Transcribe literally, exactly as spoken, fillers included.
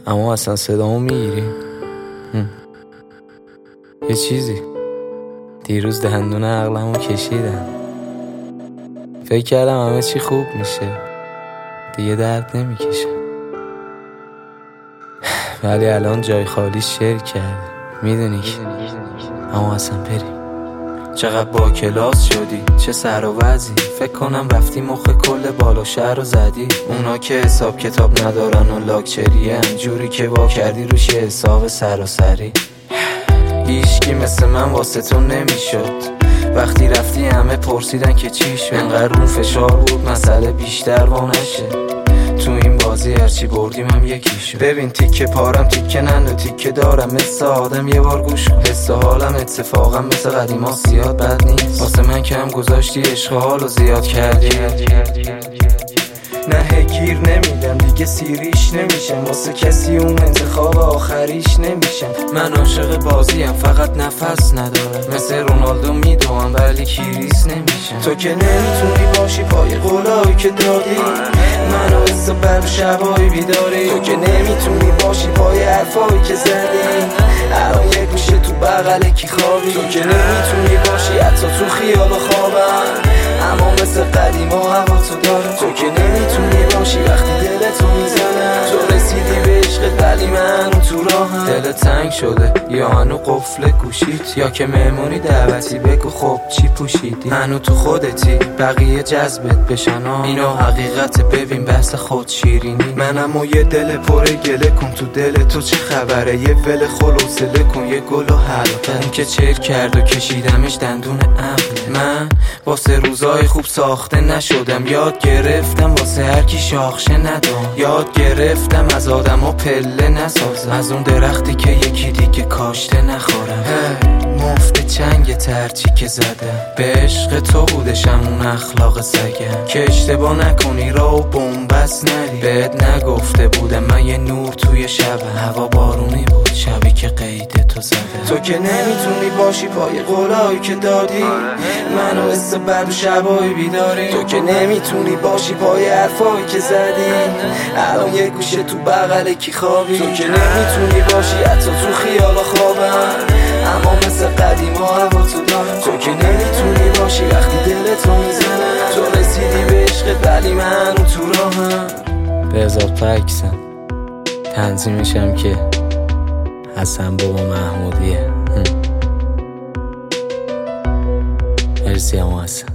اما اصلا صدامو میگیری؟ یه چیزی دیروز دهندون عقلمو کشیدم، فکر کردم همه چی خوب میشه، دیگه درد نمیکشه، ولی الان جای خالی شیر کرده. میدونی که اما اصلا بریم. چقدر با کلاس شدی، چه سر و وضعی، فکر کنم رفتی مخ کل بالا شهر رو زدی. اونا که حساب کتاب ندارن و لاکچریه، جوری که وا کردی روش حساب سراسری. هیچکی مثل من واسه تو نمیشد، وقتی رفتی همه پرسیدن که چی شد. انقدر اون فشار بود مسئله بیشتر وا نشه، تو این بازی هرچی بردیم هم یکی شد. ببین تیکه پارم تیکه نند و تیکه دارم، مثل آدم یه بار گوش کن. حس حالم اتفاقا مثل قدیما زیاد بد نیست، واسه من کم گذاشتی عشق حالو زیاد کردی. نه گیر نمیدم دیگه سیریش نمیشم، واسه کسی اون انتخاب آخریش نمیشم. من عاشق بازیم فقط نفس ندارم، مثل رونالدو میدوام ولی کیریس نمیشم. تو که نمیتونی باشی پای قولایی که دادی، منو حساب بر شبایی بیداری. تو که نمیتونی باشی پای حرفایی که زدی، الان یک گوشه تو بغل کی خوابی. تو که نمیتونی باشی حتی تو خیال و خوابم، اما مثل قدیما هوا تو دارم. تو که نمیتونی باشی وقتی دلتو میزنم، تو رسیدی به عشقت ولی من تو راهم. دل تنگ شده یا هنو قفل گوشیت، یا که مهمونی دعوتی بگو خب چی پوشیدی. هنو تو خودتی بقیه جذبت بشن، اینو حقیقت ببین بحث خود شیرینی. منم و یه دل پر گله کن، تو دل تو چه خبره، یه ول خلوصله کن، یه گل و حلقه. اون که چیر کرد و کشیدمش دندون عقل. من واسه روزای خوب ساخته نشدم، یاد گرفتم واسه هر کی شاخشه ندام. یاد گرفتم از آدم و پله نسازم، از اون درختی که یکی دیگه کاشته نخورم. مفت چنگ ترچی که زدم، به عشق تو بودشم اون اخلاق سگم. که اشتباه نکنی را و بومبست نری، بهت نگفته بودم من یه نور توی شبم. هوا بارونی بود شبی که قید تو زدم. تو که نمیتونی باشی پای قولایی که دادی، منو حس بر شبایی بیداری. تو که نمیتونی باشی پای حرفایی که زدی، الان یه گوشه تو بغل کی خوابی. تو که نمیتونی باشی حتی تو خیال و خوابم، اما مثل قدیما هوا تو دارم. تو که نمیتونی باشی وقتی دلتو میزنم، تو رسیدی به عشقت ولی من تو راهم. به اضافه عکسم تنظیمشم که حسن بابا محمودیه. مرسی اما حسن.